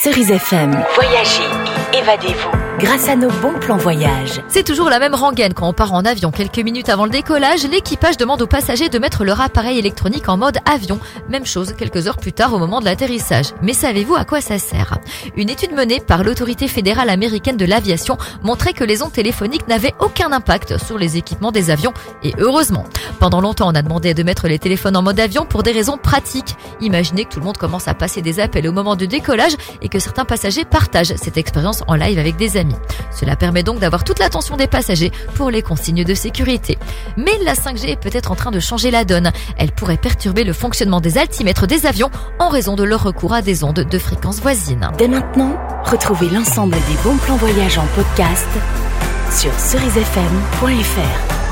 Cerise FM. Voyagez et évadez-vous grâce à nos bons plans voyage. C'est toujours la même rengaine quand on part en avion. Quelques minutes avant le décollage, l'équipage demande aux passagers de mettre leur appareil électronique en mode avion. Même chose quelques heures plus tard au moment de l'atterrissage. Mais savez-vous à quoi ça sert ? Une étude menée par l'autorité fédérale américaine de l'aviation montrait que les ondes téléphoniques n'avaient aucun impact sur les équipements des avions. Et heureusement. Pendant longtemps, on a demandé de mettre les téléphones en mode avion pour des raisons pratiques. Imaginez que tout le monde commence à passer des appels au moment du décollage et que certains passagers partagent cette expérience en live avec des amis. Cela permet donc d'avoir toute l'attention des passagers pour les consignes de sécurité. Mais la 5G est peut-être en train de changer la donne. Elle pourrait perturber le fonctionnement des altimètres des avions en raison de leur recours à des ondes de fréquences voisines. Dès maintenant, retrouvez l'ensemble des bons plans voyage en podcast sur cerisefm.fr.